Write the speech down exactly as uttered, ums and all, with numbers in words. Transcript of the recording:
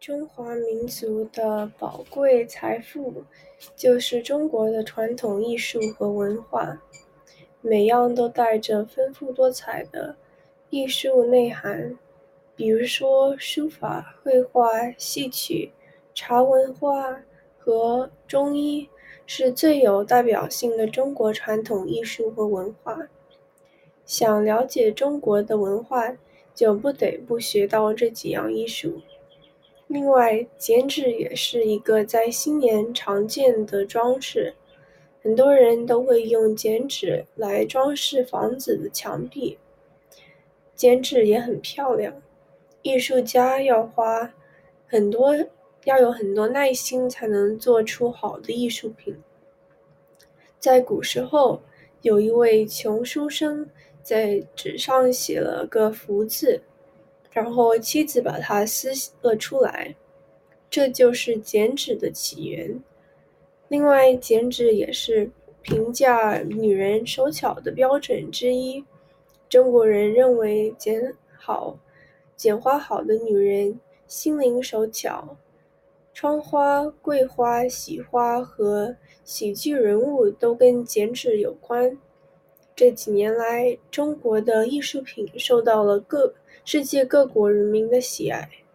中华民族的宝贵财富就是中国的传统艺术和文化，每样都带着丰富多彩的艺术内涵，比如说书法、绘画、戏曲、茶文化和中医是最有代表性的中国传统艺术和文化。想了解中国的文化，就不得不学到这几样艺术。另外，剪纸也是一个在新年常见的装饰，很多人都会用剪纸来装饰房子的墙壁。剪纸也很漂亮，艺术家要花很多，要有很多耐心才能做出好的艺术品。在古时候，有一位穷书生在纸上写了个福字，然后妻子把它撕了出来，这就是剪纸的起源。另外，剪纸也是评价女人手巧的标准之一。中国人认为剪好、剪花好的女人心灵手巧。窗花、桂花、喜花和喜剧人物都跟剪纸有关。这几年来，中国的艺术品受到了各世界各国人民的喜爱。